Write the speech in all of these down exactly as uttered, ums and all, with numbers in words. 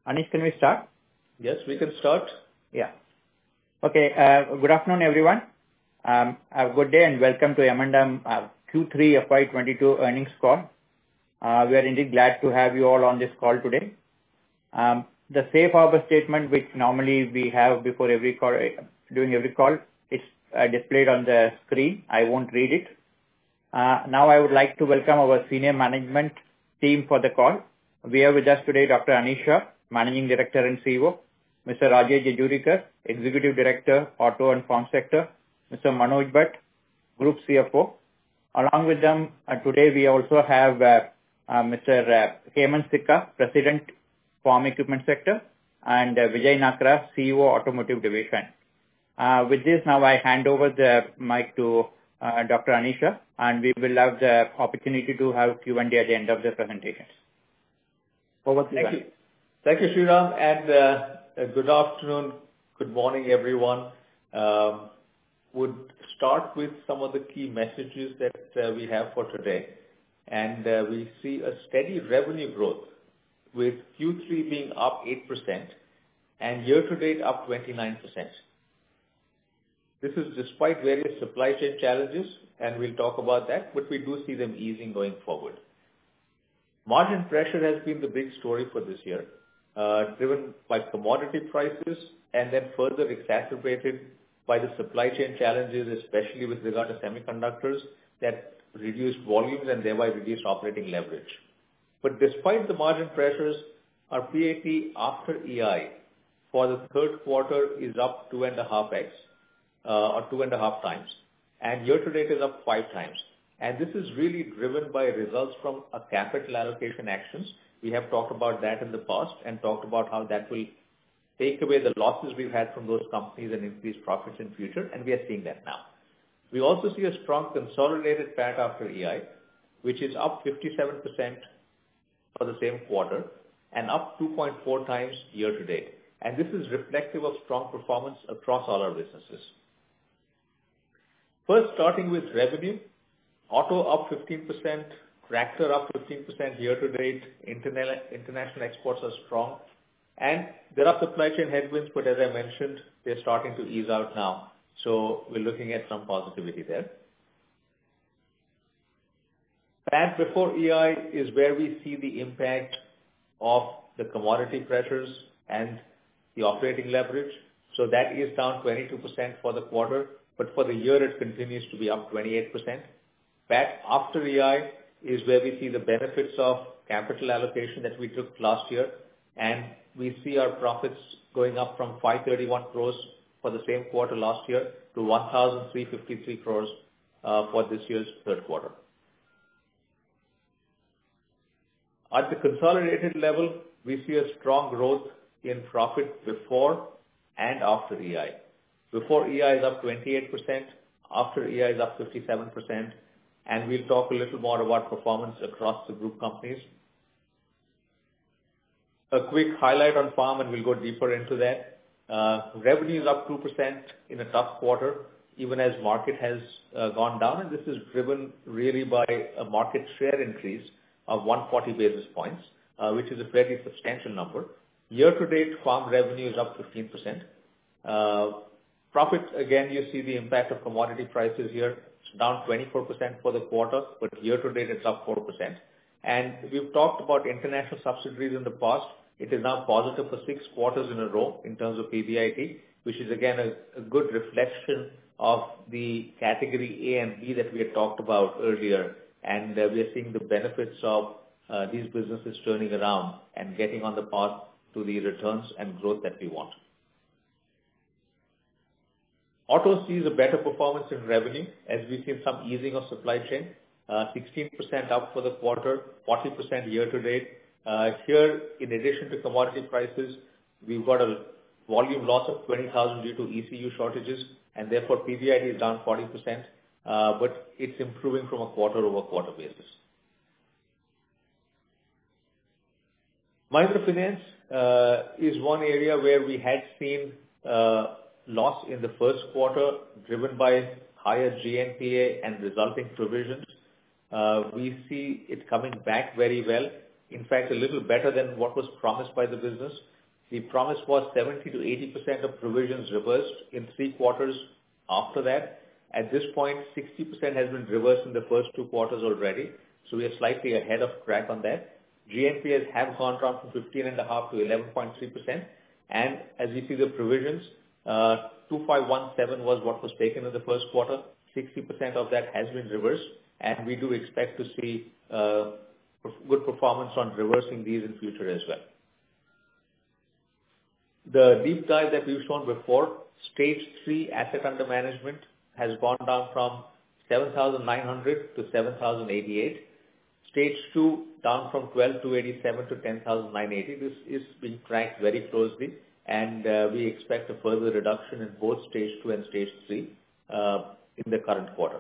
Anish, can we start? Yes, we can start. Yeah. Okay. Uh, good afternoon, everyone. Um, a good day and welcome to M and M uh, Q three F Y twenty-two earnings call. Uh, we are indeed glad to have you all on this call today. Um, the safe harbor statement, which normally we have before every call, during every call, is uh, displayed on the screen. I won't read it. Uh, now I would like to welcome our senior management team for the call. We have with us today Doctor Anish Shah, Managing Director and C E O, Mister Rajesh Jejurikar, Executive Director, Auto and Farm Sector, Mister Manoj Bhatt, Group C F O. Along with them, uh, today we also have uh, uh, Mister Uh, Hemant Sikka, President, Farm Equipment Sector, and uh, Vijay Nakra, C E O, Automotive Division. Uh, with this, now I hand over the mic to uh, Doctor Anish Shah, and we will have the opportunity to have Q and A at the end of the presentations. Over to you. Thank you. Thank you, Sriram, and uh, good afternoon, good morning, everyone. Um, would start with some of the key messages that uh, we have for today. And uh, we see a steady revenue growth with Q three being up eight percent and year-to-date up twenty-nine percent. This is despite various supply chain challenges, and we'll talk about that, but we do see them easing going forward. Margin pressure has been the big story for this year, uh, driven by commodity prices and then further exacerbated by the supply chain challenges, especially with regard to semiconductors that reduced volumes and thereby reduced operating leverage. But despite the margin pressures, our P A T after E I for the third quarter is up two and a half x, uh, or two and a half times, and year-to-date is up five times. And this is really driven by results from a capital allocation actions. We have talked about that in the past and talked about how that will take away the losses we've had from those companies and increase profits in future, and we are seeing that now. We also see a strong consolidated P A T after E I, which is up fifty-seven percent for the same quarter and up two point four times year-to-date. And this is reflective of strong performance across all our businesses. First, starting with revenue. Auto up fifteen percent, tractor up fifteen percent year-to-date, Interna- international exports are strong, and there are supply chain headwinds, but as I mentioned, they're starting to ease out now, so we're looking at some positivity there. P A T before E I is where we see the impact of the commodity pressures and the operating leverage, so that is down twenty-two percent for the quarter, but for the year it continues to be up twenty-eight percent. P A T after E I is where we see the benefits of capital allocation that we took last year, and we see our profits going up from five hundred thirty-one crores for the same quarter last year to one thousand three hundred fifty-three crores uh, for this year's third quarter. At the consolidated level, we see a strong growth in profit before and after E I. Before E I is up twenty-eight percent, after E I is up fifty-seven percent, and we'll talk a little more about performance across the group companies. A quick highlight on farm, and we'll go deeper into that. Uh, revenue is up two percent in a tough quarter, even as market has uh, gone down, and this is driven really by a market share increase of one hundred forty basis points, uh, which is a fairly substantial number. Year-to-date, farm revenue is up fifteen percent. Uh, profit, again, you see the impact of commodity prices here. It's down twenty-four percent for the quarter, but year-to-date it's up four percent. And we've talked about international subsidiaries in the past. It is now positive for six quarters in a row in terms of P B I T, which is again a, a good reflection of the category A and B that we had talked about earlier. And uh, we are seeing the benefits of uh, these businesses turning around and getting on the path to the returns and growth that we want. Auto sees a better performance in revenue as we've seen some easing of supply chain, uh, sixteen percent up for the quarter, forty percent year-to-date. Uh, here, in addition to commodity prices, we've got a volume loss of twenty thousand due to E C U shortages, and therefore P B I T is down forty percent, uh, but it's improving from a quarter-over-quarter basis. Mahindra Finance uh, is one area where we had seen uh, loss in the first quarter driven by higher G N P A and resulting provisions. Uh, we see it coming back very well. In fact, a little better than what was promised by the business. The promise was seventy to eighty percent of provisions reversed in three quarters after that. At this point, sixty percent has been reversed in the first two quarters already, so we are slightly ahead of track on that. G N P As have gone down from fifteen point five to eleven point three percent, and as we see the provisions, uh, two five one seven was what was taken in the first quarter. sixty percent of that has been reversed, and we do expect to see uh, good performance on reversing these in future as well. The deep dive that we've shown before, stage three asset under management has gone down from seven thousand nine hundred to seven thousand eighty-eight. Stage two down from twelve thousand two hundred eighty-seven to ten thousand nine hundred eighty. This is being tracked very closely, and uh, we expect a further reduction in both stage two and stage three uh, in the current quarter.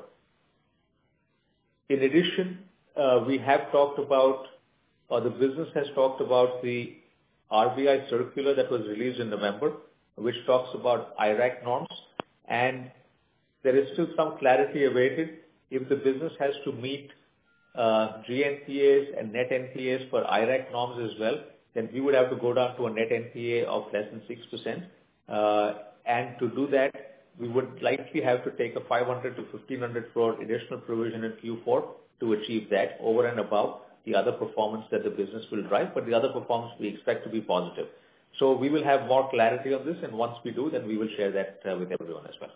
In addition, uh, we have talked about, or the business has talked about the R B I circular that was released in November, which talks about I R A C norms, and there is still some clarity awaited. If the business has to meet uh, G N P As and net N P As for I R A C norms as well, then we would have to go down to a net N P A of less than six percent. Uh, and to do that, we would likely have to take a five hundred to fifteen hundred crore additional provision in Q four to achieve that over and above the other performance that the business will drive, but the other performance we expect to be positive. So we will have more clarity on this, and once we do, then we will share that uh, with everyone as well.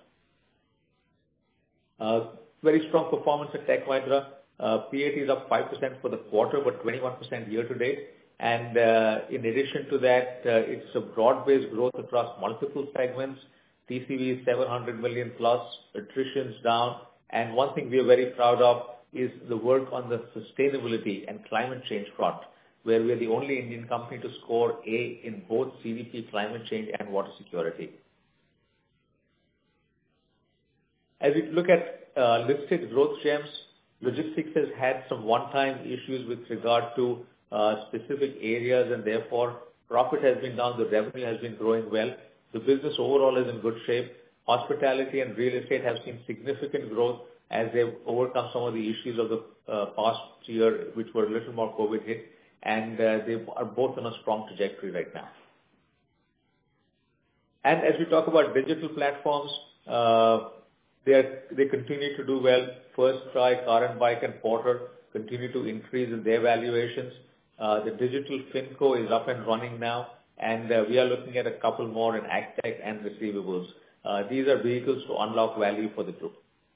Uh, very strong performance at Tech Mahindra. Uh, P A T is up five percent for the quarter, but twenty-one percent year to date. And uh, in addition to that, uh, it's a broad-based growth across multiple segments. T C V is seven hundred million plus, attrition's down. And one thing we are very proud of is the work on the sustainability and climate change front, where we are the only Indian company to score A in both C D P, climate change, and water security. As we look at uh, listed growth gems, logistics has had some one-time issues with regard to uh, specific areas, and therefore profit has been down, the revenue has been growing well. The business overall is in good shape. Hospitality and real estate have seen significant growth as they've overcome some of the issues of the uh, past year, which were a little more COVID hit, and uh, they are both on a strong trajectory right now. And as we talk about digital platforms, uh, they are, they continue to do well. FirstCry, Car and Bike, and Porter continue to increase in their valuations. Uh, the digital FinCo is up and running now, and uh, we are looking at a couple more in AgTech and receivables. Uh, these are vehicles to unlock value for the group.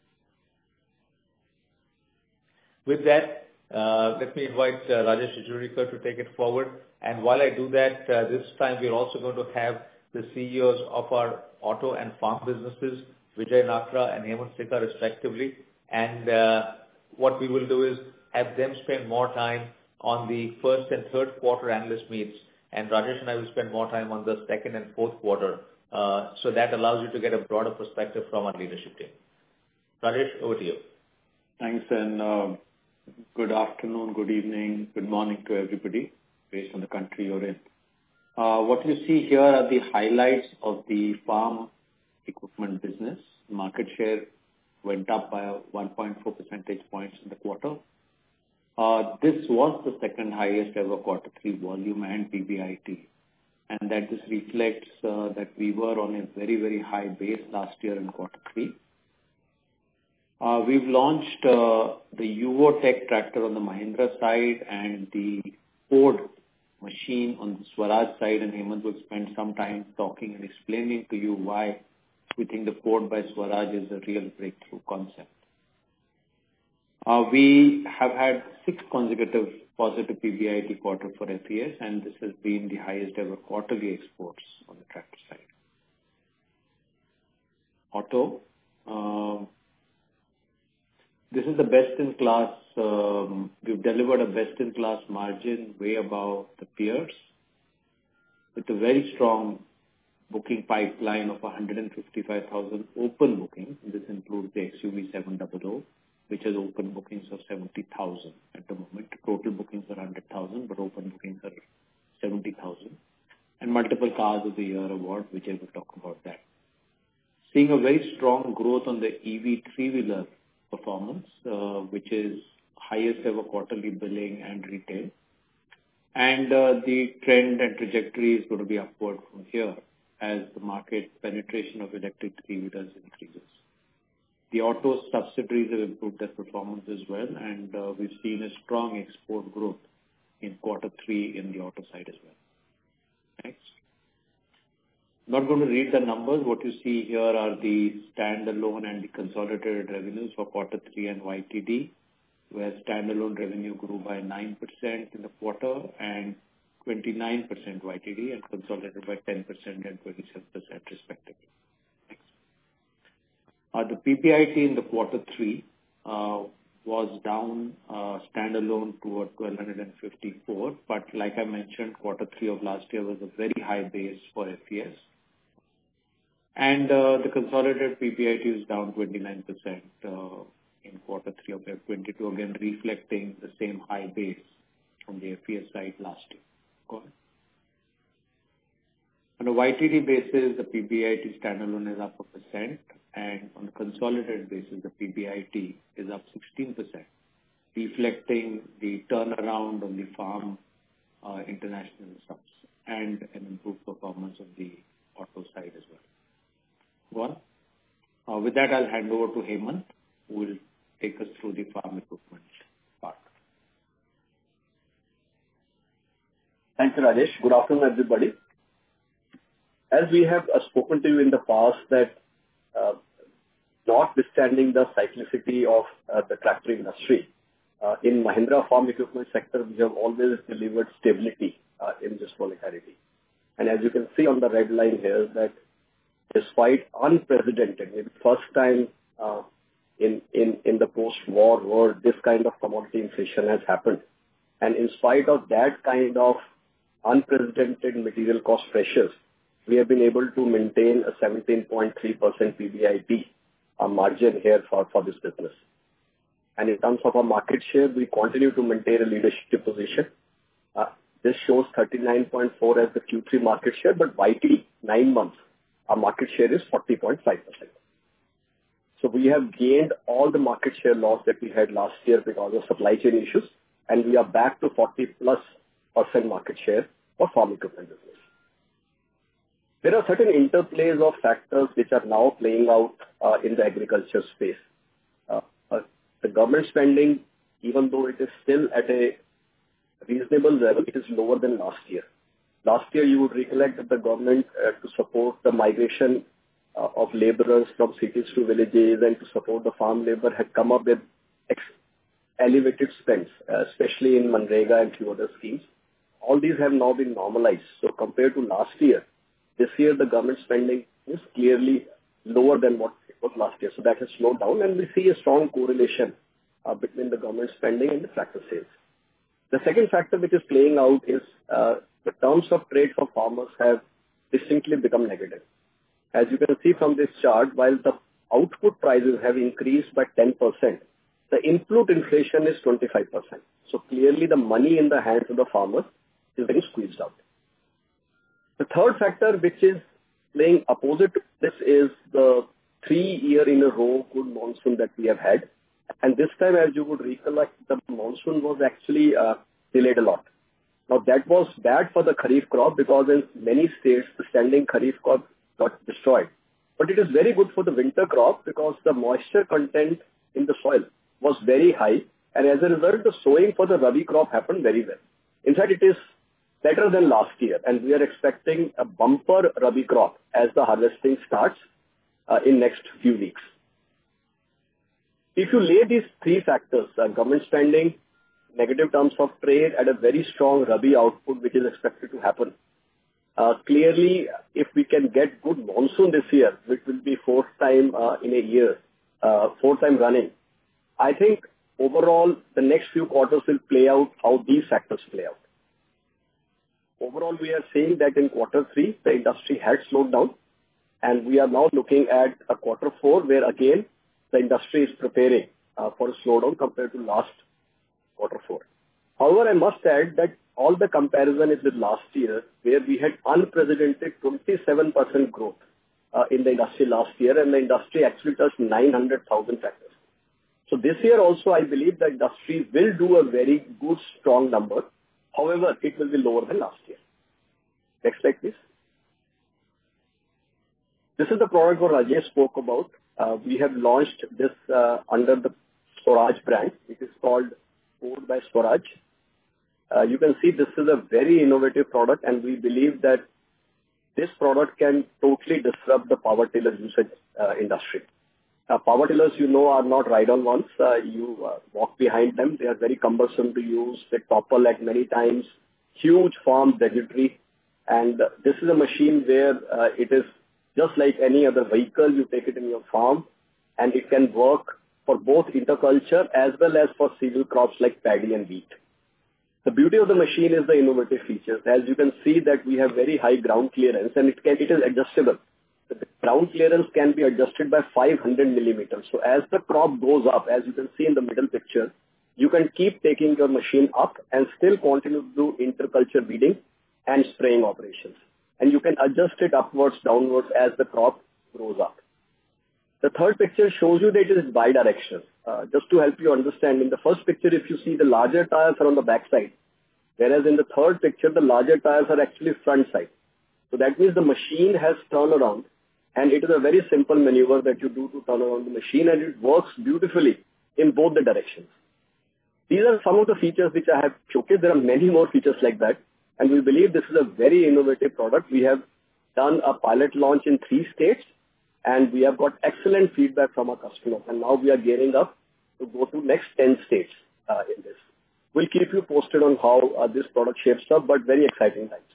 With that, uh, let me invite uh, Rajesh Jejurikar to take it forward. And while I do that, uh, this time we're also going to have the C E Os of our auto and farm businesses, Vijay Nakra and Hemant Sikka respectively. And uh, what we will do is have them spend more time on the first and third quarter analyst meets, and Rajesh and I will spend more time on the second and fourth quarter. Uh, so that allows you to get a broader perspective from our leadership team. Rajesh, over to you. Thanks, and uh, good afternoon, good evening, good morning to everybody based on the country you're in. Uh, what you see here are the highlights of the farm equipment business. Market share went up by one point four percentage points in the quarter. Uh, this was the second highest ever quarter three volume and P B I T. And that this reflects uh, that we were on a very, very high base last year in quarter three. Uh, we've launched uh, the Yuvotech tractor on the Mahindra side and the Ford machine on the Swaraj side, and Hemant will spend some time talking and explaining to you why we think the Ford by Swaraj is a real breakthrough concept. Uh, we have had six consecutive positive P B I T quarter for F E S, and this has been the highest ever quarterly exports on the tractor side. Auto. Uh, this is the best-in-class, um, we've delivered a best-in-class margin way above the peers with a very strong booking pipeline of one hundred fifty-five thousand open bookings. This includes the X U V seven hundred, which has open bookings of seventy thousand at the moment. Total bookings are one hundred thousand, but open bookings are seventy thousand. And multiple Cars of the Year award, which I will talk about that. Seeing a very strong growth on the E V three-wheeler performance, uh, which is highest ever quarterly billing and retail. And uh, the trend and trajectory is going to be upward from here as the market penetration of electric three-wheelers increases. The auto subsidiaries have improved their performance as well, and uh, we've seen a strong export growth in quarter three in the auto side as well. Next. Not going to read the numbers. What you see here are the standalone and the consolidated revenues for quarter three and Y T D, where standalone revenue grew by nine percent in the quarter and twenty-nine percent Y T D, and consolidated by ten percent and twenty-seven percent respectively. Next. Uh, the P B I T in the quarter three uh, was down uh, standalone to twelve fifty-four, but like I mentioned, quarter three of last year was a very high base for F E S. And uh, the consolidated P B I T is down twenty-nine percent uh, in quarter three of F twenty-two, again reflecting the same high base on the F E S side last year. Go ahead. On a Y T D basis, the P B I T standalone is up a percent, and on a consolidated basis, the P B I T is up sixteen percent, reflecting the turnaround on the farm uh, international subs and an improved performance on the auto side as well. Go on. Uh, with that, I'll hand over to Hemant, who will take us through the farm equipment part. Thank you, Rajesh. Good afternoon, everybody. As we have uh, spoken to you in the past that uh, notwithstanding the cyclicity of uh, the tractor industry, uh, in Mahindra farm equipment sector, we have always delivered stability uh, in this volatility. And as you can see on the red line here, that despite unprecedented, maybe first time uh, in, in, in the post-war world, this kind of commodity inflation has happened. And in spite of that kind of unprecedented material cost pressures, we have been able to maintain a seventeen point three percent P B I T uh, margin here for, for this business. And in terms of our market share, we continue to maintain a leadership position. Uh, this shows thirty-nine point four as the Q three market share, but Y T D, nine months, our market share is forty point five percent. So we have gained all the market share loss that we had last year because of supply chain issues, and we are back to forty plus percent market share for farm equipment business. There are certain interplays of factors which are now playing out uh, in the agriculture space. Uh, uh, the government spending, even though it is still at a reasonable level, it is lower than last year. Last year, you would recollect that the government, uh, to support the migration uh, of laborers from cities to villages and to support the farm labor, had come up with ex- elevated spends, uh, especially in Manrega and few other schemes. All these have now been normalized. So compared to last year, this year the government spending is clearly lower than what it was last year. So that has slowed down, and we see a strong correlation uh, between the government spending and the tractor sales. The second factor which is playing out is uh, the terms of trade for farmers have distinctly become negative. As you can see from this chart, while the output prices have increased by ten percent, the input inflation is twenty-five percent. So clearly the money in the hands of the farmers is being squeezed out. The third factor which is playing opposite to this is the three year in a row good monsoon that we have had. And this time, as you would recollect, the monsoon was actually uh, delayed a lot. Now that was bad for the Kharif crop because in many states the standing Kharif crop got destroyed. But it is very good for the winter crop because the moisture content in the soil was very high, and as a result the sowing for the Rabi crop happened very well. In fact, it is better than last year, and we are expecting a bumper Rabi crop as the harvesting starts uh, in next few weeks. If you lay these three factors, uh, government spending, negative terms of trade, and a very strong Rabi output which is expected to happen, uh, clearly if we can get good monsoon this year, which will be fourth time uh, in a year, uh, fourth time running, I think overall the next few quarters will play out how these factors play out. Overall, we are saying that in quarter three, the industry had slowed down, and we are now looking at a quarter four where again the industry is preparing uh, for a slowdown compared to last quarter four. However, I must add that all the comparison is with last year where we had unprecedented twenty-seven percent growth uh, in the industry last year, and the industry actually touched nine hundred thousand tractors. So this year also, I believe the industry will do a very good, strong number. However, it will be lower than last year. Next slide, please. This is the product what Rajesh spoke about. Uh, we have launched this uh, under the Swaraj brand. It is called Powered by Swaraj. Uh, you can see this is a very innovative product, and we believe that this product can totally disrupt the power tiller usage uh, industry. Uh, power tillers, you know, are not ride-on ones. Uh, you uh, walk behind them. They are very cumbersome to use. They topple at many times. Huge farm budgetary. And uh, this is a machine where uh, it is just like any other vehicle. You take it in your farm, and it can work for both interculture as well as for cereal crops like paddy and wheat. The beauty of the machine is the innovative features. As you can see that we have very high ground clearance, and it can, it is adjustable. The ground clearance can be adjusted by five hundred millimeters. So as the crop goes up, as you can see in the middle picture, you can keep taking your machine up and still continue to do interculture weeding and spraying operations. And you can adjust it upwards, downwards as the crop grows up. The third picture shows you that it is bidirectional. Uh, just to help you understand, in the first picture, if you see the larger tires are on the back side, whereas in the third picture, the larger tires are actually front side. So that means the machine has turnaround, and it is a very simple maneuver that you do to turn around the machine, and it works beautifully in both the directions. These are some of the features which I have showcased. There are many more features like that, and we believe this is a very innovative product. We have done a pilot launch in three states, and we have got excellent feedback from our customers, and now we are gearing up to go to next ten states uh, in this. We'll keep you posted on how uh, this product shapes up, but very exciting times.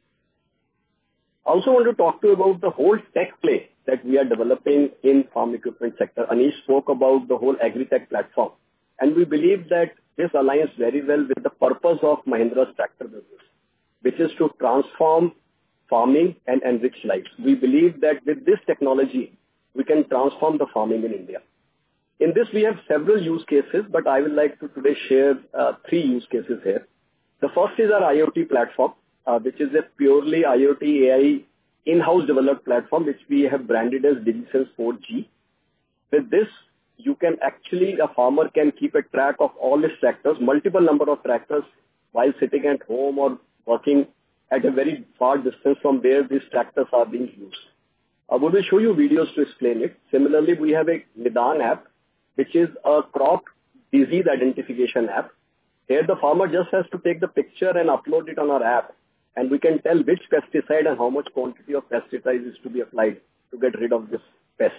I also want to talk to you about the whole tech play that we are developing in farm equipment sector. Anish spoke about the whole agri-tech platform, and we believe that this aligns very well with the purpose of Mahindra's tractor business, which is to transform farming and enrich lives. We believe that with this technology, we can transform the farming in India. In this, we have several use cases, but I would like to today share uh, three use cases here. The first is our IoT platform, uh, which is a purely IoT A I in-house developed platform, which we have branded as DigiSense four G. With this, you can actually, a farmer can keep a track of all his tractors, multiple number of tractors, while sitting at home or working at a very far distance from where these tractors are being used. Uh, we will show you videos to explain it. Similarly, we have a Nidan app, which is a crop disease identification app. Here, the farmer just has to take the picture and upload it on our app, and we can tell which pesticide and how much quantity of pesticide is to be applied to get rid of this pest.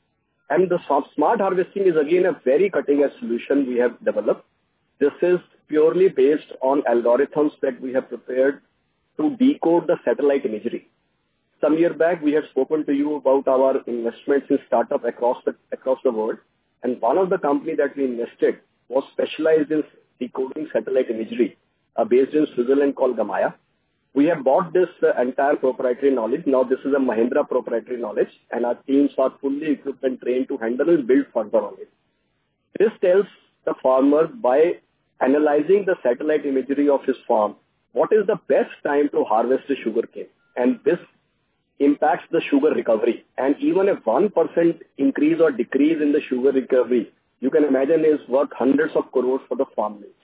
And the smart harvesting is again a very cutting-edge solution we have developed. This is purely based on algorithms that we have prepared to decode the satellite imagery. Some year back, we had spoken to you about our investments in startup across the across the world, and one of the company that we invested was specialized in decoding satellite imagery, uh, based in Switzerland called Gamaya. We have bought this uh, entire proprietary knowledge. Now this is a Mahindra proprietary knowledge, and our teams are fully equipped and trained to handle and build further on it. This tells the farmer by analyzing the satellite imagery of his farm, what is the best time to harvest the sugarcane, and this impacts the sugar recovery. And even a one percent increase or decrease in the sugar recovery, you can imagine, is worth hundreds of crores for the farm mills.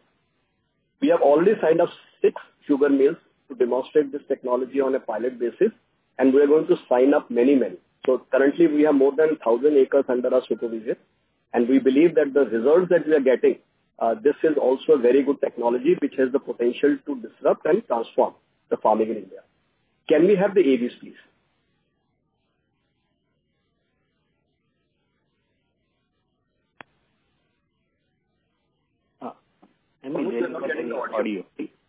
We have already signed up six sugar mills to demonstrate this technology on a pilot basis, and we are going to sign up many, many. So currently we have more than one thousand acres under our supervision, and we believe that the results that we are getting, uh, this is also a very good technology which has the potential to disrupt and transform the farming in India. Can we have the A Vs, please? I mean, we are not getting the audio. audio.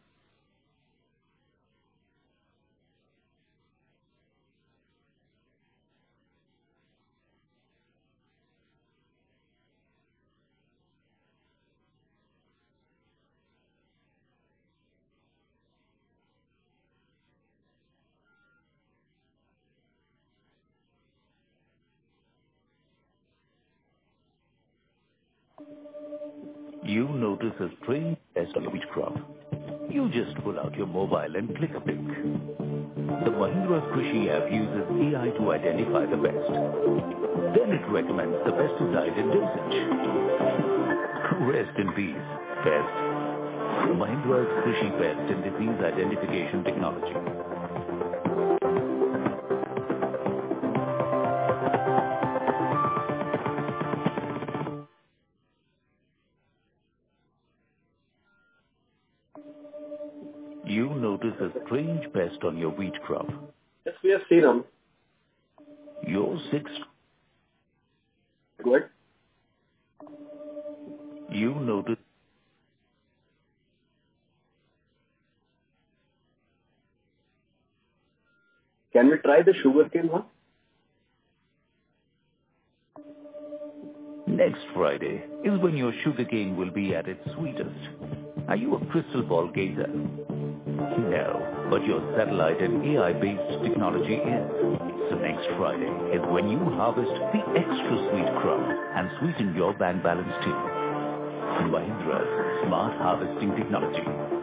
You notice a strange test on each crop. You just pull out your mobile and click a pic. The Mahindra Krishi app uses A I to identify the best. Then it recommends the pesticide and dosage. Rest in peace, pest. Mahindra's Krishi Pest and Disease Identification Technology. You notice a strange pest on your wheat crop. Yes, we have seen them. Your six. Good. You notice. Can we try the sugarcane one? Next Friday is when your sugarcane will be at its sweetest. Are you a crystal ball gazer? No, but your satellite and A I-based technology is. So next Friday is when you harvest the extra sweet crop and sweeten your bank balance too. Mahindra's Smart Harvesting Technology.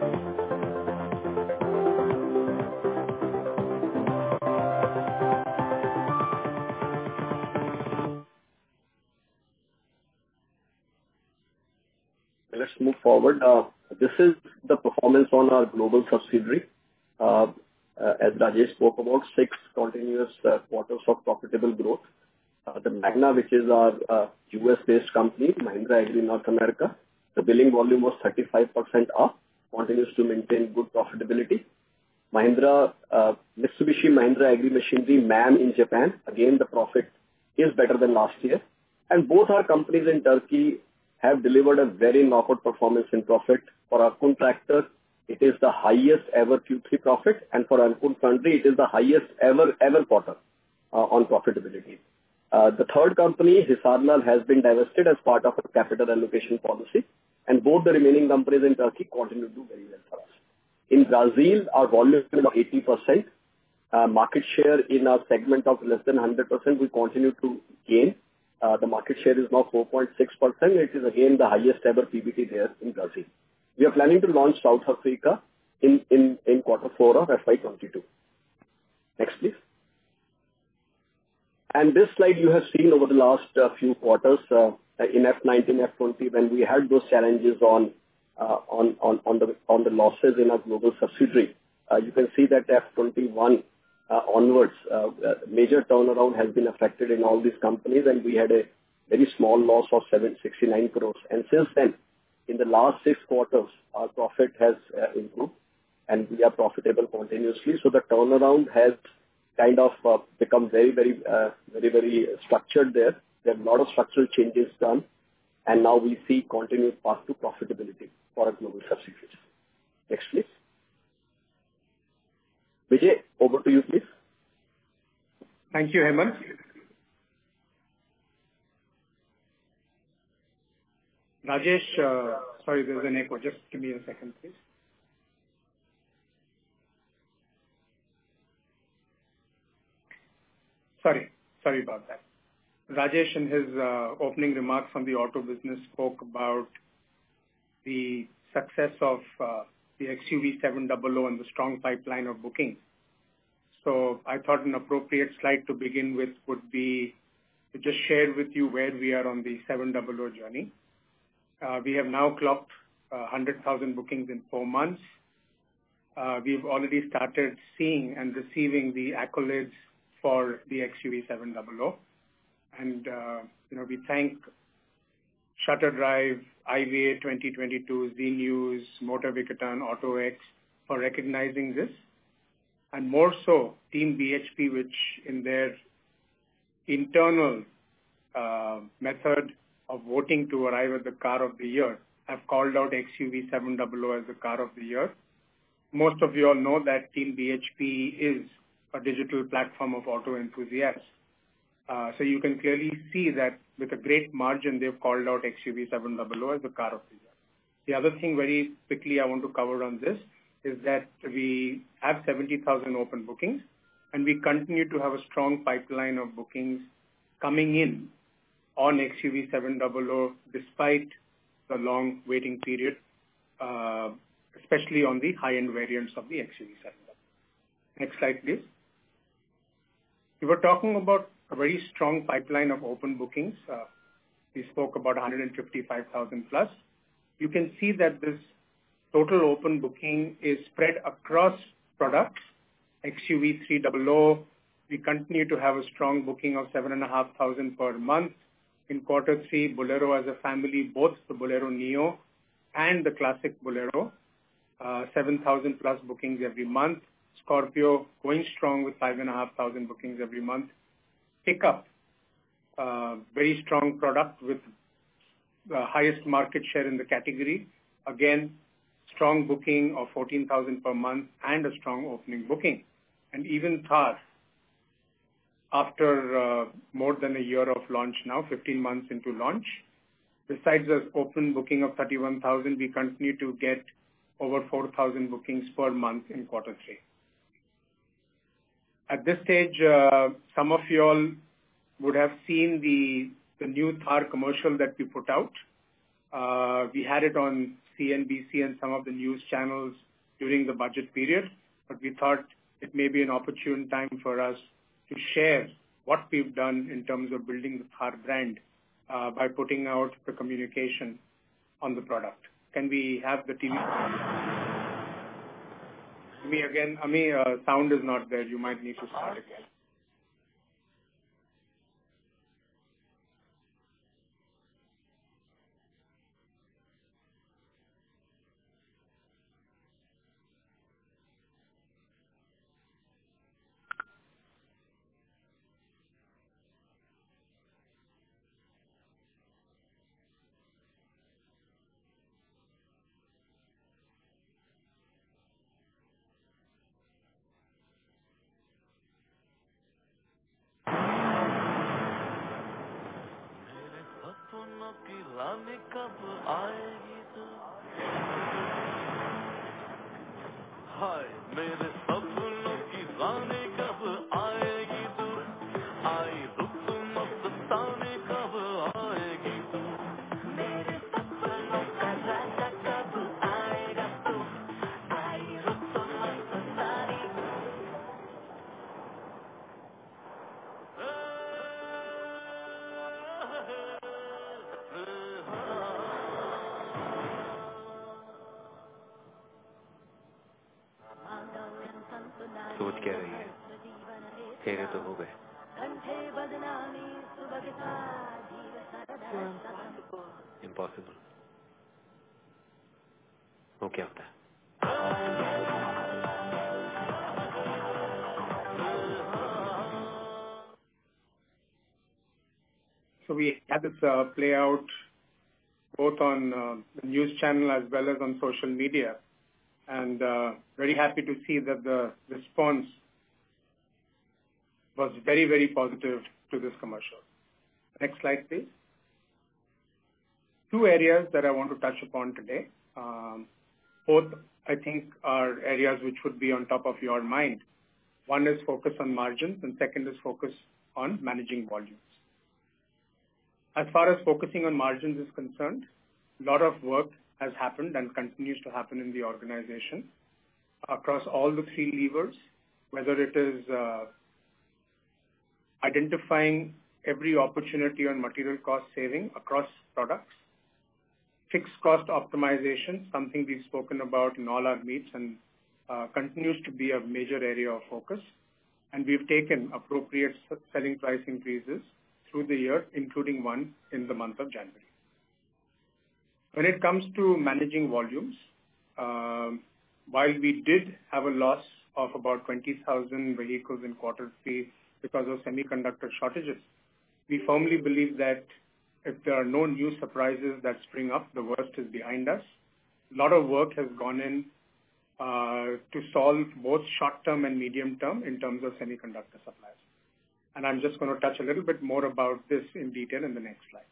Let's move forward. Uh, this is the performance on our global subsidiary. Uh, uh, as Rajesh spoke about, six continuous uh, quarters of profitable growth. Uh, the Magna, which is our uh, U S-based company, Mahindra Agri North America, the billing volume was thirty-five percent up, continues to maintain good profitability. Mahindra, uh, Mitsubishi Mahindra Agri Machinery, M A M in Japan, again the profit is better than last year. And both our companies in Turkey have delivered a very knockout performance in profit. For Arkun Tractor, it is the highest ever Q three profit, and for Arkun Foundry, it is the highest ever ever quarter uh, on profitability. Uh, the third company, Hisarlar, has been divested as part of a capital allocation policy, and both the remaining companies in Turkey continue to do very well for us. In Brazil, our volume is eighty percent. Uh, market share in our segment of less than one hundred percent, we continue to gain. Uh, the market share is now four point six percent. It is again the highest ever P B T there in Brazil. We are planning to launch South Africa in, in, in quarter four of F Y twenty-two. Next, please. And this slide you have seen over the last uh, few quarters uh, in F nineteen, F twenty, when we had those challenges on uh, on, on, on, the, on the losses in our global subsidiary. Uh, you can see that F twenty-one uh, onwards, uh, uh, major turnaround has been affected in all these companies, and we had a very small loss of seven hundred sixty-nine crores. And since then, in the last six quarters, our profit has uh, improved, and we are profitable continuously. So the turnaround has kind of uh, become very, very, uh, very, very structured there. There are a lot of structural changes done, and now we see continued path to profitability for our global subsidiaries. Next, please. Vijay, over to you, please. Thank you, Hemant. Rajesh, uh, sorry, there's an echo. Just give me a second, please. Sorry, sorry about that. Rajesh, in his uh, opening remarks on the auto business, spoke about the success of uh, the X U V seven hundred and the strong pipeline of bookings. So I thought an appropriate slide to begin with would be to just share with you where we are on the seven hundred journey. Uh, we have now clocked uh, one hundred thousand bookings in four months. Uh, we've already started seeing and receiving the accolades for the X U V seven hundred. And, uh, you know, we thank Shutter Drive, I V A twenty twenty-two, Z News, Motor Vikatan, AutoX for recognizing this. And more so, Team B H P, which in their internal uh, method of voting to arrive at the car of the year, have called out X U V seven hundred as the car of the year. Most of you all know that Team B H P is a digital platform of auto enthusiasts. Uh, so you can clearly see that with a great margin, they've called out X U V seven hundred as the car of the year. The other thing very quickly I want to cover on this is that we have seventy thousand open bookings, and we continue to have a strong pipeline of bookings coming in on X U V seven hundred despite the long waiting period, uh, especially on the high-end variants of the X U V seven hundred. Next slide, please. We were talking about a very strong pipeline of open bookings. Uh, we spoke about one hundred fifty-five thousand plus. You can see that this total open booking is spread across products. X U V three hundred, we continue to have a strong booking of seven thousand five hundred per month. In quarter three, Bolero as a family, both the Bolero Neo and the classic Bolero, uh, seven thousand plus bookings every month. Scorpio going strong with five thousand five hundred bookings every month. Pickup, uh, very strong product with the highest market share in the category. Again, strong booking of fourteen thousand per month and a strong opening booking. And even Thar, after uh, more than a year of launch now, fifteen months into launch, besides the open booking of thirty-one thousand, we continue to get over four thousand bookings per month in quarter three. At this stage, uh, some of you all would have seen the, the new Thar commercial that we put out. Uh, we had it on C N B C and some of the news channels during the budget period, but we thought it may be an opportune time for us to share what we've done in terms of building the Thar brand uh, by putting out the communication on the product. Can we have the T V? Ami, again, Ami, uh, sound is not there. You might need to start again. हाय मेरे सपनों की रानी कब आएगी तू आई रुक तुम अफसाने कब आएगी तू मेरे सपनों का राजा कब आएगा तू आई रुक तुम अफसाने सोच क्या रही है तेरे तो हो गए इम्पॉसिबल वो क्या होता है So we had this uh, play out both on uh, the news channel as well as on social media. And uh, very happy to see that the response was very, very positive to this commercial. Next slide, please. Two areas that I want to touch upon today. Um, both, I think, are areas which would be on top of your mind. One is focus on margins, and second is focus on managing volumes. As far as focusing on margins is concerned, a lot of work has happened and continues to happen in the organization across all the three levers, whether it is uh, identifying every opportunity on material cost saving across products, fixed cost optimization, something we've spoken about in all our meets and uh, continues to be a major area of focus. And we've taken appropriate selling price increases through the year, including one in the month of January. When it comes to managing volumes, um, while we did have a loss of about twenty thousand vehicles in quarter three because of semiconductor shortages, we firmly believe that if there are no new surprises that spring up, the worst is behind us. A lot of work has gone in uh, to solve both short-term and medium-term in terms of semiconductor supplies. And I'm just going to touch a little bit more about this in detail in the next slide.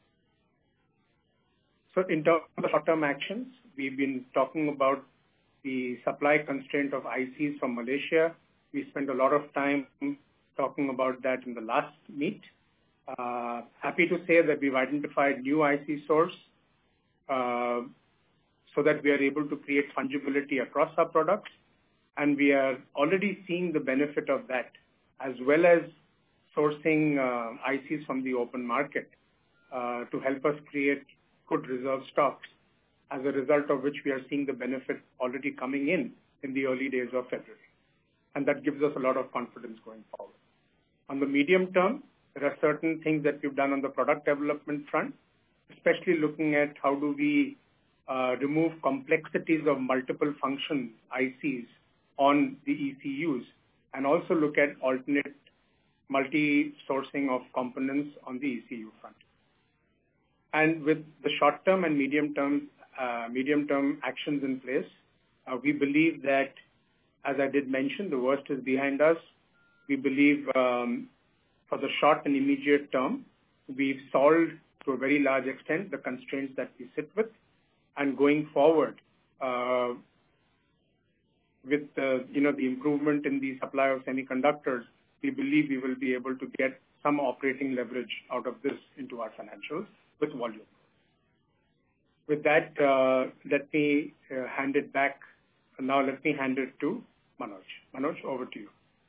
So in terms of short-term actions, we've been talking about the supply constraint of I Cs from Malaysia. We spent a lot of time talking about that in the last meet. Uh, happy to say that we've identified new I C source uh, so that we are able to create fungibility across our products. And we are already seeing the benefit of that, as well as sourcing uh, I Cs from the open market uh, to help us create good reserve stocks as a result of which we are seeing the benefit already coming in in the early days of February. And that gives us a lot of confidence going forward. On the medium term, there are certain things that we've done on the product development front, especially looking at how do we uh, remove complexities of multiple function I Cs on the E C Us, and also look at alternate multi-sourcing of components on the E C U front. And with the short-term and medium-term uh, medium-term actions in place, uh, we believe that, as I did mention, the worst is behind us. We believe um, for the short and immediate term, we've solved to a very large extent the constraints that we sit with. And going forward, uh, with the, you know, the improvement in the supply of semiconductors, we believe we will be able to get some operating leverage out of this into our financials with volume. With that, uh, let me uh, hand it back. Now let me hand it to Manoj. Manoj, over to you.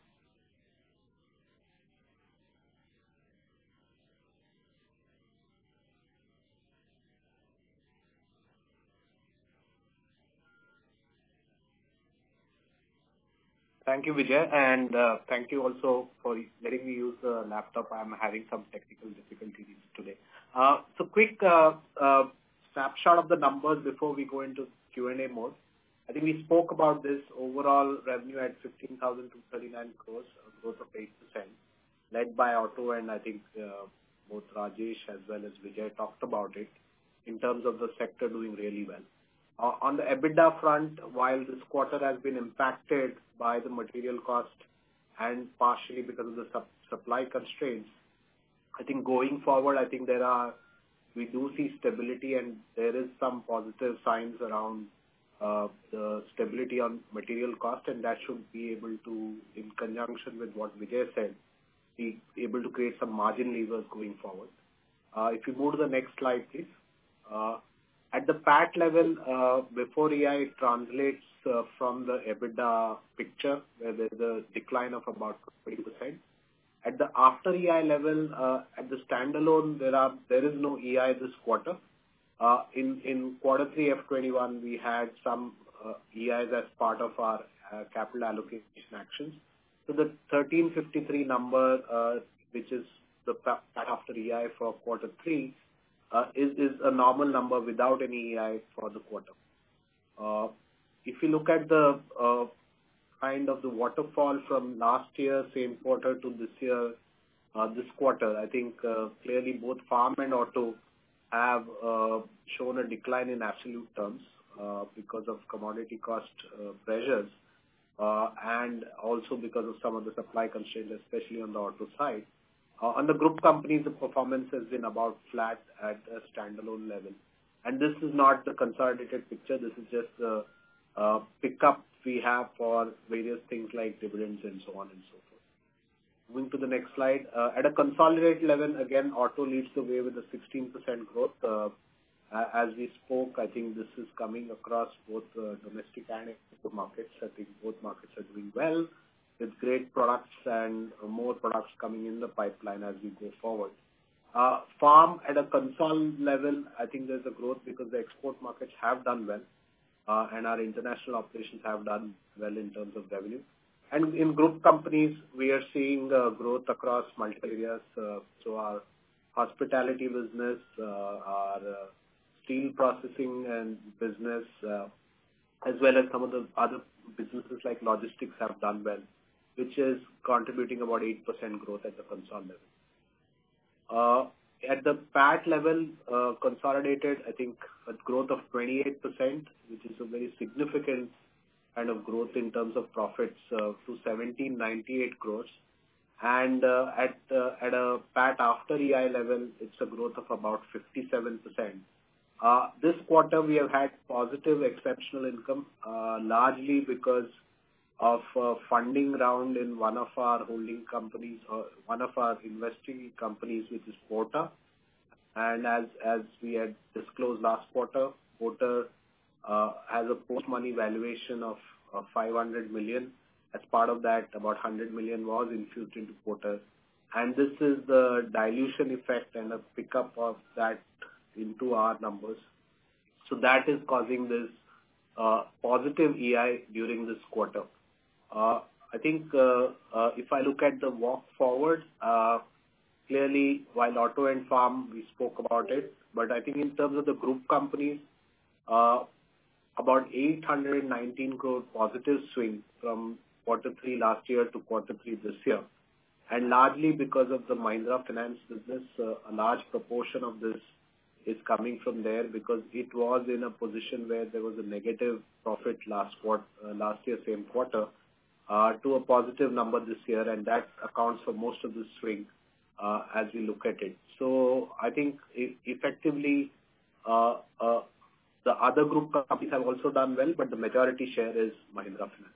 Thank you, Vijay, and uh, thank you also for letting me use the laptop. I'm having some technical difficulties today. Uh, so quick uh, uh, snapshot of the numbers before we go into Q and A mode. I think we spoke about this overall revenue at fifteen thousand two hundred thirty-nine crores, a growth of eight percent, led by auto, and I think uh, both Rajesh as well as Vijay talked about it in terms of the sector doing really well. Uh, on the EBITDA front, while this quarter has been impacted by the material cost and partially because of the sub supply constraints, I think going forward, I think there are, we do see stability, and there is some positive signs around uh, the stability on material cost, and that should be able to, in conjunction with what Vijay said, be able to create some margin levers going forward. Uh, if you move to the next slide, please. Uh, At the P A T level, uh, before E I, it translates uh, from the EBITDA picture, where there's a decline of about twenty percent. At the after E I level, uh, at the standalone, there are there is no E I this quarter. Uh, in in quarter three F twenty-one, we had some uh, E Is as part of our uh, capital allocation actions. So the thirteen fifty-three number, uh, which is the P A T after E I for quarter three. Uh, is, is a normal number without any E I for the quarter. Uh, if you look at the uh, kind of the waterfall from last year, same quarter to this year, uh, this quarter, I think uh, clearly both farm and auto have uh, shown a decline in absolute terms uh, because of commodity cost uh, pressures uh, and also because of some of the supply constraints, especially on the auto side. Uh, on the group companies, the performance has been about flat at a standalone level. And this is not the consolidated picture. This is just the uh, pickup we have for various things like dividends and so on and so forth. Moving to the next slide. Uh, at a consolidated level, again, auto leads the way with a sixteen percent growth. Uh, as we spoke, I think this is coming across both uh, domestic and export markets. I think both markets are doing well, with great products and more products coming in the pipeline as we go forward. Uh, farm at a console level, I think there's a growth because the export markets have done well, uh, and our international operations have done well in terms of revenue. And in group companies, we are seeing uh, growth across multiple areas. Uh, so our hospitality business, uh, our uh, steel processing and business, uh, as well as some of the other businesses like logistics have done well, which is contributing about eight percent growth at the console level. Uh, at the P A T level, uh, consolidated, I think a growth of twenty-eight percent, which is a very significant kind of growth in terms of profits uh, to seventeen ninety-eight crores. And uh, at, uh, at a P A T after E I level, it's a growth of about fifty-seven percent. Uh, this quarter, we have had positive exceptional income, uh, largely because of uh, funding round in one of our holding companies, or one of our investing companies, which is Porter. And as as we had disclosed last quarter, Porter uh, has a post-money valuation of uh, five hundred million. As part of that, about one hundred million was infused into Porter. And this is the dilution effect and a pickup of that into our numbers. So that is causing this uh, positive E I during this quarter. Uh, I think uh, uh, if I look at the walk forward, uh, clearly while auto and farm, we spoke about it, but I think in terms of the group companies, uh, about eight hundred nineteen crore positive swing from quarter three last year to quarter three this year. And largely because of the Mahindra Finance business, uh, a large proportion of this is coming from there because it was in a position where there was a negative profit last quarter, uh, last year, same quarter, uh, to a positive number this year, and that accounts for most of the swing uh, as we look at it. So I think e- effectively uh, uh, the other group companies have also done well, but the majority share is Mahindra Finance.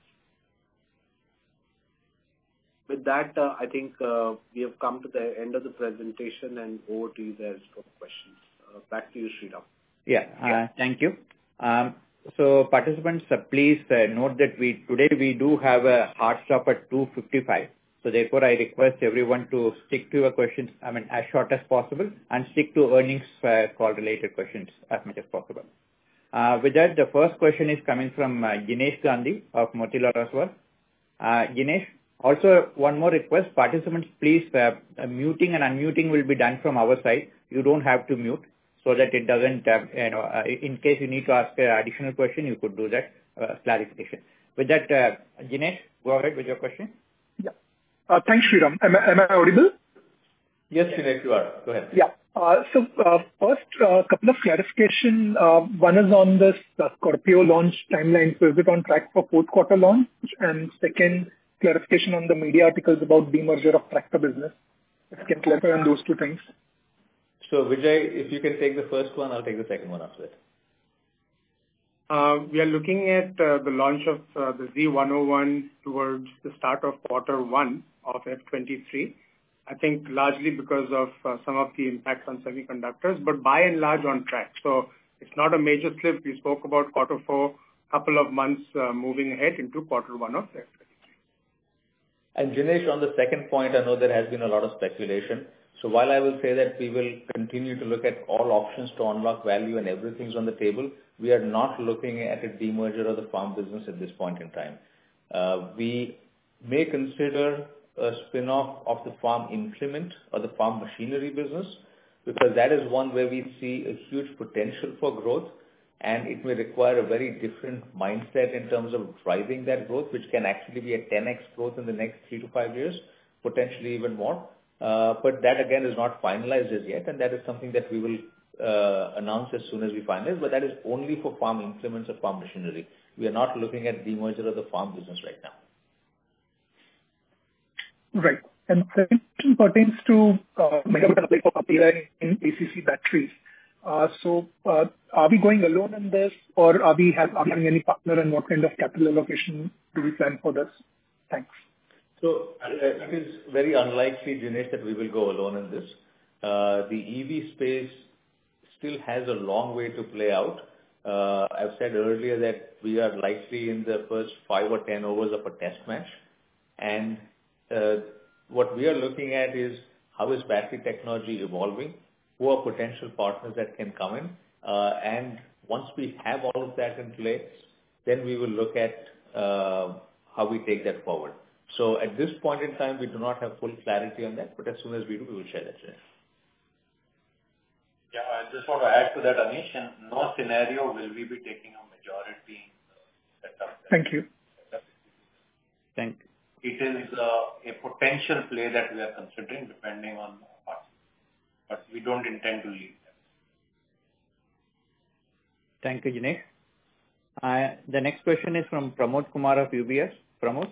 With that, uh, I think uh, we have come to the end of the presentation and over to you guys for questions. Uh, back to you, Sriram. Yeah, uh, thank you. Um, so participants, uh, please uh, note that we today we do have a hard stop at two fifty-five. So therefore, I request everyone to stick to your questions, I mean, as short as possible, and stick to earnings uh, call related questions as much as possible. Uh, with that, the first question is coming from uh, Jinesh Gandhi of Motilal Oswal. Uh, Jinesh, also one more request, participants, please, uh, uh, muting and unmuting will be done from our side. You don't have to mute so that it doesn't, uh, you know, uh, in case you need to ask an additional question, you could do that, uh, clarification. With that, uh, Jinesh, go ahead with your question. Yeah. Uh, thanks, Sriram. Am I, am I audible? Yes, Jinesh, you are. Go ahead. Yeah. Uh, so uh, first, a uh, couple of clarification. Uh, one is on this uh, Scorpio launch timeline. So is it on track for fourth quarter launch? And second, clarification on the media articles about demerger of tractor business. If you can clarify on those two things. So Vijay, if you can take the first one, I'll take the second one after that. Uh, we are looking at uh, the launch of uh, the Z one oh one towards the start of quarter one of F twenty-three. I think largely because of uh, some of the impacts on semiconductors, but by and large on track. So it's not a major slip. We spoke about quarter four, couple of months uh, moving ahead into quarter one of F twenty-three. And Jinesh, on the second point, I know there has been a lot of speculation. So while I will say that we will continue to look at all options to unlock value and everything's on the table, we are not looking at a demerger of the farm business at this point in time. Uh, we may consider a spin-off of the farm implement or the farm machinery business, because that is one where we see a huge potential for growth, and it may require a very different mindset in terms of driving that growth, which can actually be a ten x growth in the next three to five years, potentially even more. Uh, but that again is not finalized as yet, and that is something that we will uh, announce as soon as we finalize, but that is only for farm implements or farm machinery. We are not looking at demerger of the farm business right now. Right. And second question pertains to uh, in A C C batteries. Uh, so uh, are we going alone in this, or are we, have, are we having any partner, and what kind of capital allocation do we plan for this? Thanks. So uh, it is very unlikely, Jinesh, that we will go alone in this. Uh, the E V space still has a long way to play out. Uh, I've said earlier that we are likely in the first five or ten overs of a test match. And uh, what we are looking at is how is battery technology evolving, who are potential partners that can come in. Uh, and once we have all of that in place, then we will look at uh, how we take that forward. So at this point in time, we do not have full clarity on that, but as soon as we do, we will share that. Yeah, I just want to add to that, Anish. In no scenario will we be taking a majority in the setup. Thank you. Thank you. It is uh, a potential play that we are considering depending on parts, but we don't intend to leave them. Thank you, Jinesh. Uh, the next question is from Pramod Kumar of U B S. Pramod?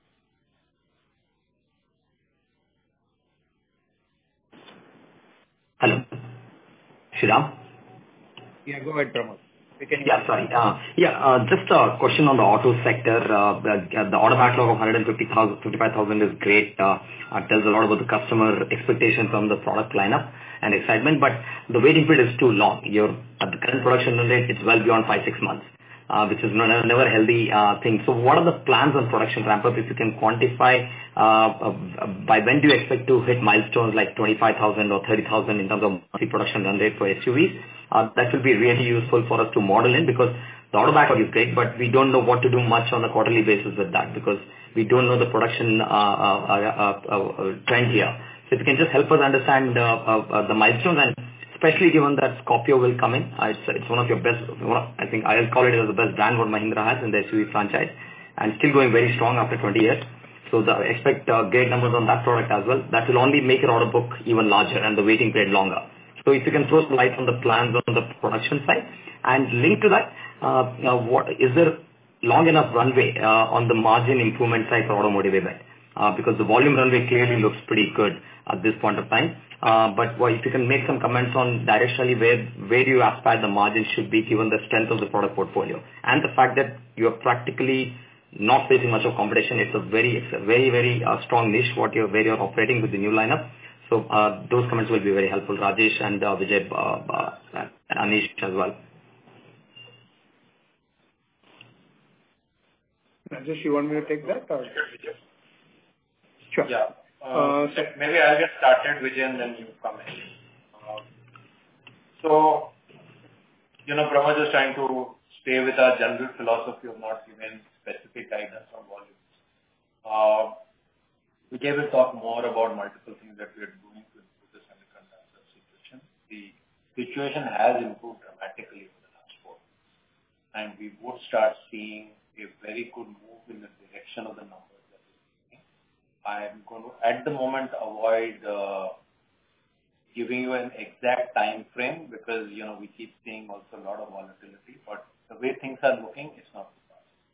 Hello. Sriram? Yeah, go ahead, Pramod. Yeah, sorry. Uh, yeah, uh, just a question on the auto sector. Uh, the, the order backlog of one hundred fifty thousand, fifty-five thousand is great. Uh, it tells a lot about the customer expectation from the product lineup and excitement, but the waiting period is too long. You're at the current production rate, it's well beyond five, six months, uh, which is never, never a healthy uh, thing. So what are the plans on production ramp up, if you can quantify, uh, uh, by when do you expect to hit milestones like twenty-five thousand or thirty thousand in terms of monthly production run rate for S U Vs? Uh, that will be really useful for us to model in, because the order backlog is great, but we don't know what to do much on a quarterly basis with that, because we don't know the production uh, uh, uh, uh, uh, trend here. So if you can just help us understand uh, uh, uh, the milestones, and especially given that Scorpio will come in, uh, it's, it's one of your best, one of, I think I'll call it as the best brand what Mahindra has in the S U V franchise, and still going very strong after twenty years. So the, expect uh, great numbers on that product as well. That will only make your order book even larger and the waiting period longer. So if you can throw some light on the plans on the production side, and linked to that, uh, uh, what is there long enough runway uh, on the margin improvement side for automotive event? Uh, because the volume runway clearly looks pretty good at this point of time. Uh, but well, if you can make some comments on directionally where where do you aspire the margin should be given the strength of the product portfolio and the fact that you are practically not facing much of competition. It's a very it's a very very uh, strong niche what you're where you're operating with the new lineup. So uh, those comments will be very helpful, Rajesh and uh, Vijay, uh, uh, and Anish as well. Rajesh, you want me to take that? Or? Sure. Yeah. Uh, uh, so maybe I'll get started, Vijay, and then you come in. Uh, so, you know, Pramod is trying to stay with our general philosophy of not giving specific guidance on volumes. Uh, Vijay will talk more about multiple things that we are doing to improve the semiconductor situation. The situation has improved dramatically over the last four months, and we would start seeing a very good move in the direction of the numbers that we're seeing. I am going to, at the moment, avoid uh, giving you an exact time frame because, you know, we keep seeing also a lot of volatility, but the way things are looking, it's not too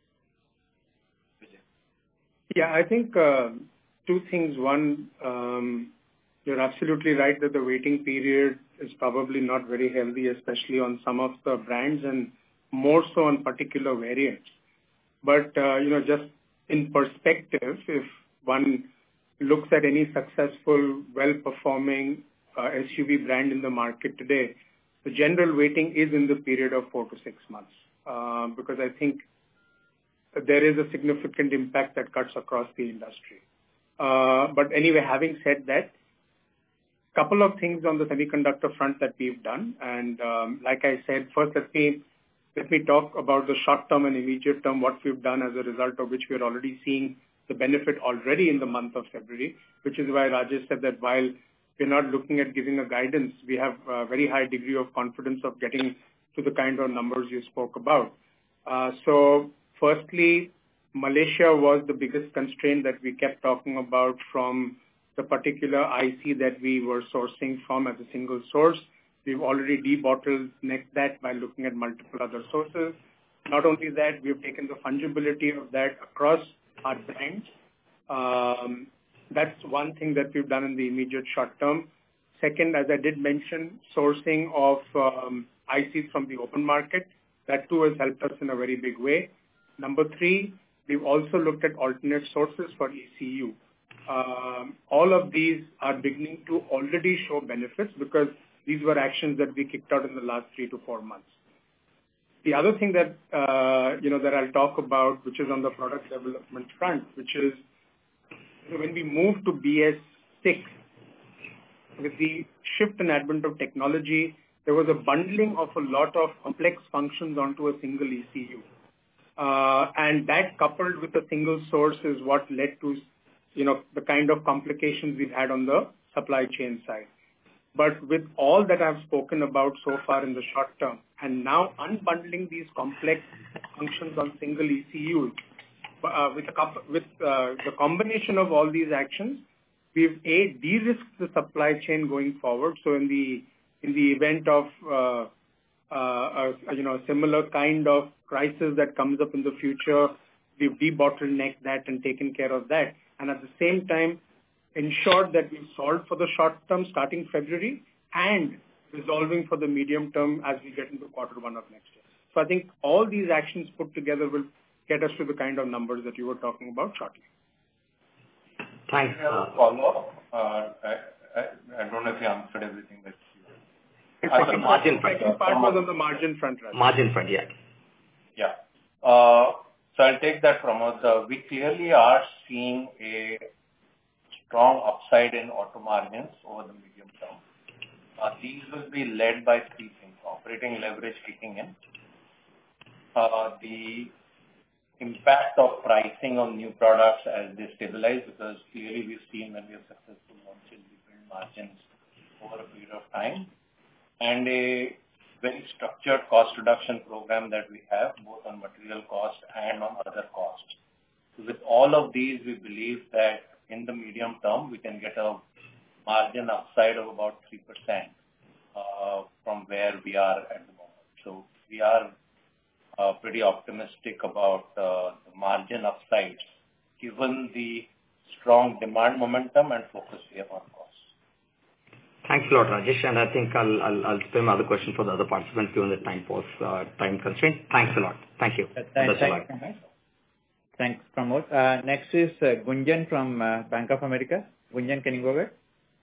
fast. Vijay. Yeah, I think uh, two things. One, um, you're absolutely right that the waiting period is probably not very healthy, especially on some of the brands and more so on particular variants. But, uh, you know, just in perspective, if one looks at any successful, well-performing uh, S U V brand in the market today, the general waiting is in the period of four to six months. Uh, because I think there is a significant impact that cuts across the industry. Uh, but anyway, having said that, couple of things on the semiconductor front that we've done. And um, like I said, first let me let me talk about the short term and immediate term, what we've done as a result of which we're already seeing the benefit already in the month of February, which is why Rajesh said that while we're not looking at giving a guidance, we have a very high degree of confidence of getting to the kind of numbers you spoke about. Uh, so firstly, Malaysia was the biggest constraint that we kept talking about from the particular I C that we were sourcing from as a single source. We've already debottlenecked that by looking at multiple other sources. Not only that, we've taken the fungibility of that across our brands. Um, that's one thing that we've done in the immediate short term. Second, as I did mention, sourcing of um, I Cs from the open market. That too has helped us in a very big way. Number three, we've also looked at alternate sources for E C U. Um, all of these are beginning to already show benefits because these were actions that we kicked out in the last three to four months. The other thing that, uh, you know, that I'll talk about, which is on the product development front, which is when we moved to B S six, with the shift and advent of technology, there was a bundling of a lot of complex functions onto a single E C U. Uh, and that coupled with a single source is what led to, you know, the kind of complications we've had on the supply chain side. But with all that I've spoken about so far in the short term, and now unbundling these complex functions on single E C Us, uh, with, a, with uh, the combination of all these actions, we've a de-risked the supply chain going forward. So in the in the event of uh, uh, a, you know a similar kind of crisis that comes up in the future, we've debottlenecked that and taken care of that, and at the same time ensured that we've solved for the short term starting February and resolving for the medium term as we get into quarter one of next year. So I think all these actions put together will get us to the kind of numbers that you were talking about shortly. Thanks. Uh, follow-up. Uh, I, I, I don't know if you answered everything that you... On the margin front. The second part was on the margin front. Right? Margin front, yeah. Yeah. Uh, so I'll take that from us. Uh, we clearly are seeing a strong upside in auto margins over the medium term. Uh, these will be led by three things. operating leverage kicking in. Uh, the impact of pricing on new products as they stabilize, because clearly we've seen when we have successful launches, we build margins over a period of time, and a very structured cost reduction program that we have, both on material cost and on other costs. So with all of these, we believe that in the medium term, we can get a margin upside of about three percent uh, from where we are at the moment. So we are uh, pretty optimistic about uh, the margin upsides, given the strong demand momentum and focus we have on costs. Thanks a lot, Rajesh. And I think I'll, I'll, I'll spare my other question for the other participants given the time pause, uh, time constraint. Thanks a lot. Thank you. Uh, thanks, thanks, thanks. Thanks, Pramod. Uh, next is uh, Gunjan from uh, Bank of America. Gunjan, can you go ahead?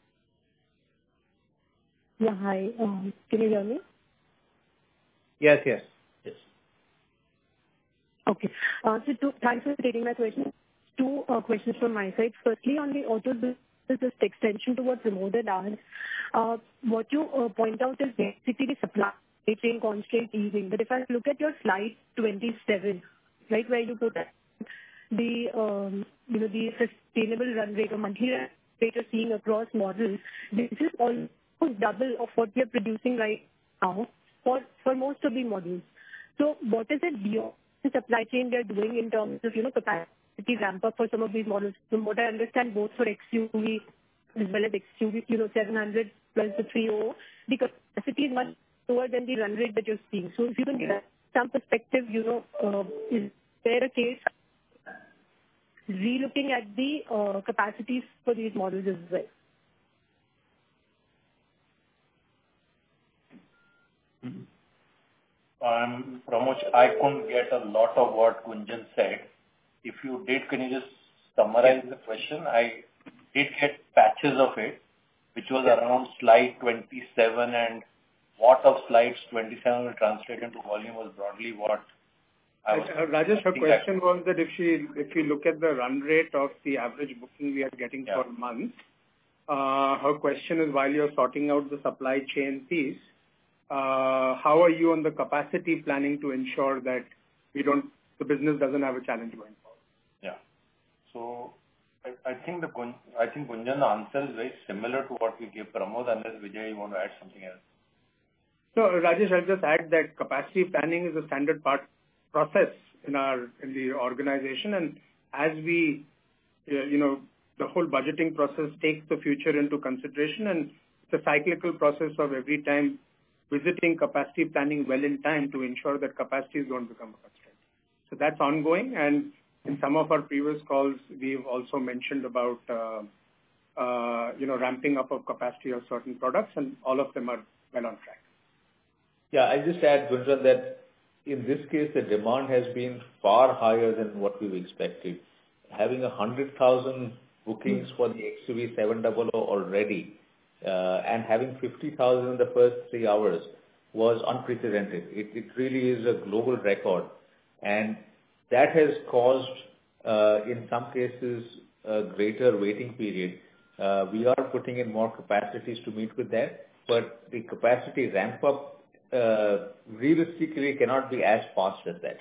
Yeah, hi. Um, can you hear me? Yes, yes. Yes. Okay. Uh, so two, thanks for taking my question. Two uh, questions from my side. Firstly, on the auto business, just extension to what Pramod had asked. Uh, what you uh, point out is basically the supply chain constraint easing. But if I look at your slide twenty-seven, right, where you put the um, you know the sustainable run rate or monthly run rate you're seeing across models, this is almost double of what we are producing right now for for most of the models. So what is it beyond the supply chain they're doing in terms of you know capacity ramp up for some of these models? From what I understand, both for X U V as well as X U V, you know, seven hundred plus the three oh, the capacity is much lower than the run rate that you're seeing. So if you can give some perspective, you know, uh, is there a case re-looking at the uh, capacities for these models as well? Um, Pramod, I couldn't get a lot of what Gunjan said. If you did, can you just summarize the question? I did get patches of it, which was around slide twenty-seven, and what of slides twenty-seven will translate into volume was broadly what I was. Uh, Rajesh, her question was that if she, if we look at the run rate of the average booking we are getting Yeah. per month, uh, her question is, while you're sorting out the supply chain piece, uh, how are you on the capacity planning to ensure that we don't, the business doesn't have a challenge going forward? Yeah. So I, I think the Gun- I think Gunjan's answer is very similar to what we gave Pramod, unless Vijay, you want to add something else. So Rajesh, I'll just add that capacity planning is a standard part process in our in the organization, and as we, uh, you know, the whole budgeting process takes the future into consideration, and it's a cyclical process of every time visiting capacity planning well in time to ensure that capacities don't become a constraint. So that's ongoing, and in some of our previous calls, we've also mentioned about, uh, uh, you know, ramping up of capacity of certain products, and all of them are well on track. Yeah, I just add, Gunjan, that in this case, the demand has been far higher than what we've expected. Having one hundred thousand bookings for the X U V seven hundred already, uh, and having fifty thousand in the first three hours was unprecedented. It, it really is a global record. And that has caused, uh, in some cases, a greater waiting period. Uh, we are putting in more capacities to meet with that, but the capacity ramp up uh, realistically cannot be as fast as that.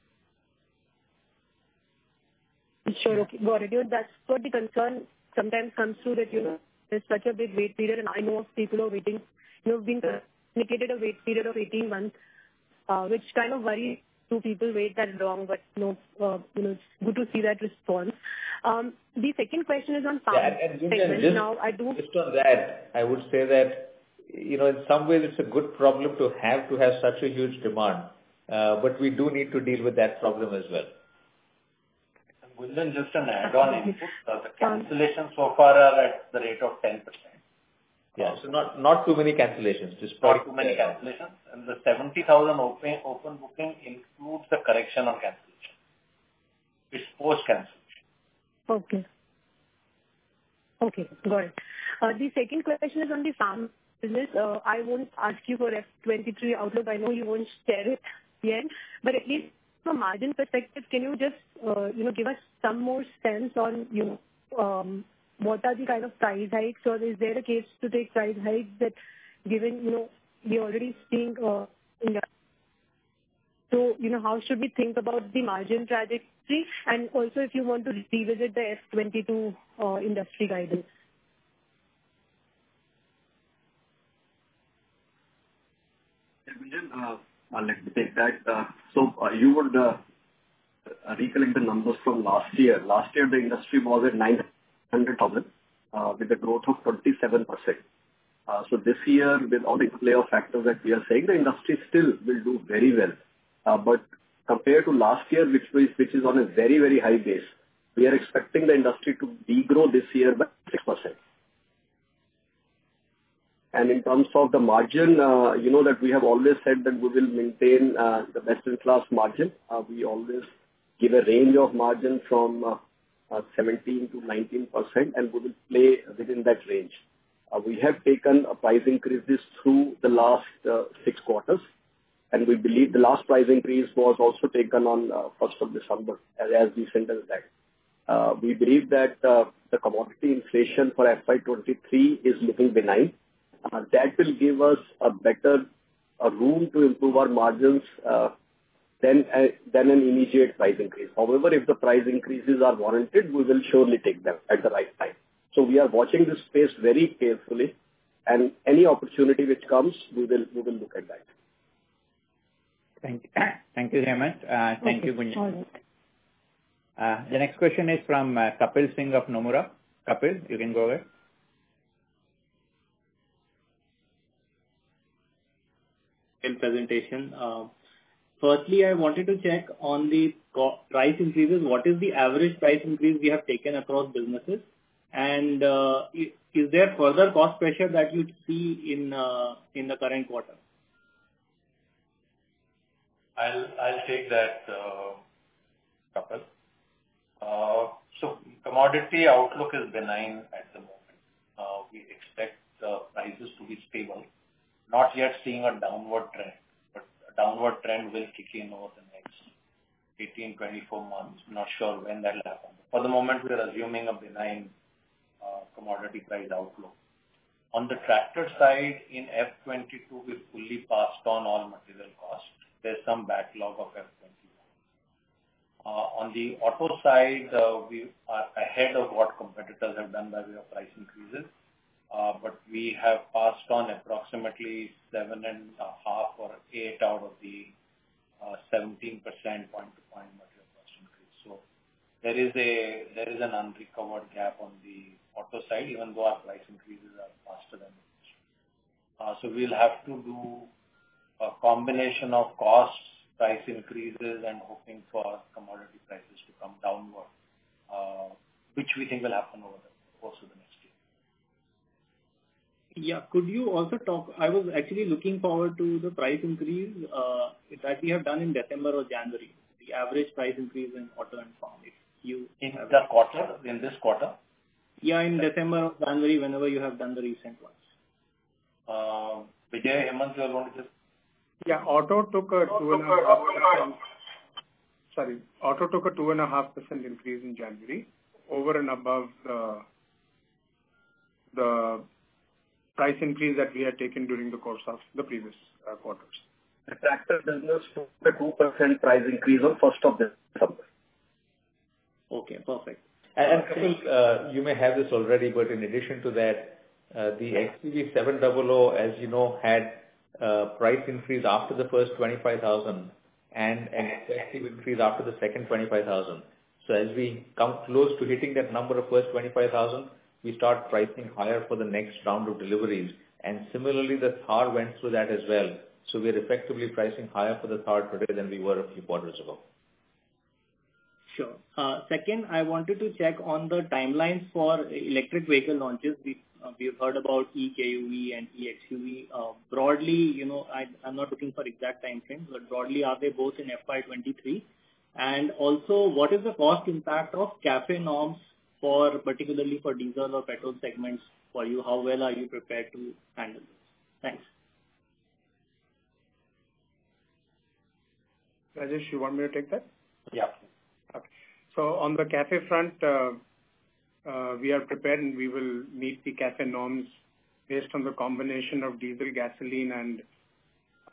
Sure, okay, got it. You know, that's what the concern sometimes comes through, that, you know, there's such a big wait period, and I know of people who are waiting, you know, being communicated a wait period of eighteen months, uh, which kind of worries two people wait that long, but you know, uh, you know, it's good to see that response. Um, the second question is on farm yeah, and, and segment. Just, now, I do just on that, I would say that, you know, in some ways it's a good problem to have to have such a huge demand, uh, but we do need to deal with that problem as well. Gunjan, just an add-on input. Uh, the cancellations so far are at the rate of ten percent. Yeah, so not not too many cancellations. Just not too many cancellations. And the seventy thousand open, open booking includes the correction on cancellation. It's post-cancellation. Okay. Okay, got it. Uh, the second question is on the farm business. Uh, I won't ask you for F twenty-three outlook. I know you won't share it yet, but at least from a margin perspective, can you just, uh, you know, give us some more sense on, you know, um, what are the kind of price hikes, or is there a case to take price hikes that, given, you know, we're already seeing uh, in the so, you know, how should we think about the margin trajectory? And also, if you want to revisit the F twenty-two uh, industry guidance. Gunjan, uh, uh, let me take that. Uh, so, uh, you would uh, recollect the numbers from last year. Last year, the industry was at nine hundred thousand uh, with a growth of twenty-seven percent. Uh, so, this year, with all the play of factors that we are saying, the industry still will do very well. Uh, but compared to last year, which is, which is on a very, very high base, we are expecting the industry to degrow this year by six percent. And in terms of the margin, uh, you know that we have always said that we will maintain uh, the best-in-class margin. Uh, we always give a range of margin from uh, uh, seventeen to nineteen percent, and we will play within that range. Uh, we have taken a price increases through the last uh, six quarters. And we believe the last price increase was also taken on uh, first of December, as, as we sent us that. Uh, we believe that uh, the commodity inflation for F Y twenty-three is looking benign. Uh, that will give us a better uh, room to improve our margins uh, than, uh, than an immediate price increase. However, if the price increases are warranted, we will surely take them at the right time. So we are watching this space very carefully, and any opportunity which comes, we will, we will look at that. Thank you. Thank you, Hemant. Uh, thank okay. you, Gunjan. Uh, the next question is from uh, Kapil Singh of Nomura. Kapil, you can go ahead. In presentation. Uh, firstly, I wanted to check on the price increases. What is the average price increase we have taken across businesses? And uh, is there further cost pressure that you see in uh, in the current quarter? I'll I'll take that, uh, Kapil. Uh, so commodity outlook is benign at the moment. Uh, we expect uh, prices to be stable. Not yet seeing a downward trend, but a downward trend will kick in over the next eighteen, twenty-four months. Not sure when that will happen. For the moment, we are assuming a benign uh, commodity price outlook. On the tractor side, in F twenty-two, we fully passed on all material costs. There's some backlog of F twenty-one. Uh, on the auto side, uh, we are ahead of what competitors have done by way of price increases. Uh, but we have passed on approximately seven and a half or eight out of the uh, seventeen percent point-to-point material cost increase. So there is a there is an unrecovered gap on the auto side, even though our price increases are faster than the industry. Uh, so we'll have to do a combination of costs, price increases, and hoping for commodity prices to come downward, uh, which we think will happen over the course of the next year. Yeah, could you also talk? I was actually looking forward to the price increase uh, that we have done in December or January, the average price increase in auto and farm. If you in the quarter, in this quarter? Yeah, in December or January, whenever you have done the recent ones. Uh, Vijay, Hemant, you are going to just. Yeah, auto took a two and a half percent. Sorry, auto took a two and a half percent increase in January, over and above the the price increase that we had taken during the course of the previous uh, quarters. The tractor business took a two percent price increase on first of December. Okay, perfect. And, and Kapil, uh, you may have this already, but in addition to that, uh, the X U V seven hundred, as you know, had uh, price increase after the first twenty-five thousand and an effective increase after the second twenty-five thousand. So as we come close to hitting that number of first twenty-five thousand, we start pricing higher for the next round of deliveries. And similarly, the Thar went through that as well. So we are effectively pricing higher for the Thar today than we were a few quarters ago. Sure. Uh, second, I wanted to check on the timelines for electric vehicle launches. We, uh, we've heard about e K U V and e X U V. Uh, broadly, you know, I, I'm not looking for exact time frames, but broadly, are they both in F Y twenty-three? And also, what is the cost impact of CAFE norms for particularly for diesel or petrol segments for you? How well are you prepared to handle this? Thanks. Rajesh, you want me to take that? Yeah. Okay. So on the CAFE front, uh, uh, we are prepared and we will meet the CAFE norms based on the combination of diesel, gasoline, and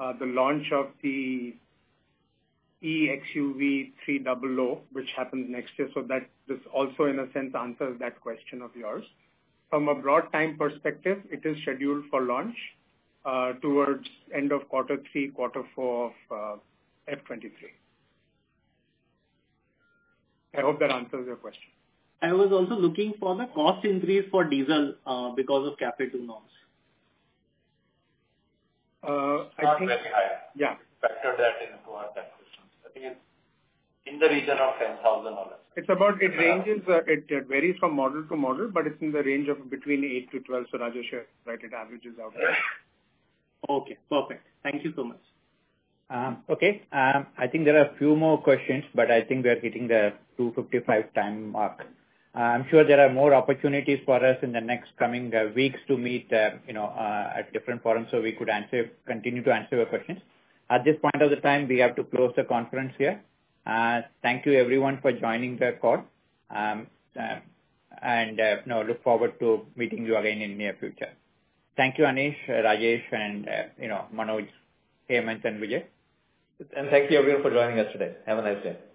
uh, the launch of the E X U V three hundred, which happens next year. So that this also, in a sense, answers that question of yours. From a broad time perspective, it is scheduled for launch uh, towards end of quarter three, quarter four of uh, F twenty-three. I hope that answers your question. I was also looking for the cost increase for diesel uh, because of CAFE two norms. Uh, I Not think, very high. Yeah. Factor that into our calculations. I think it's in the region of ten thousand dollars. It's about, it ranges, uh, it, it varies from model to model, but it's in the range of between eight to twelve. So Rajesh, right, it averages out. Okay, perfect. Thank you so much. Um, okay, um, I think there are a few more questions, but I think we are hitting the two fifty-five time mark. Uh, I'm sure there are more opportunities for us in the next coming uh, weeks to meet, uh, you know, uh, at different forums, so we could answer, continue to answer your questions. At this point of the time, we have to close the conference here. Uh, thank you everyone for joining the call, um, uh, and uh, you know, look forward to meeting you again in near future. Thank you, Anish, uh, Rajesh, and uh, you know, Manoj, Hemant, and Vijay. And thank you everyone for joining us today. Have a nice day.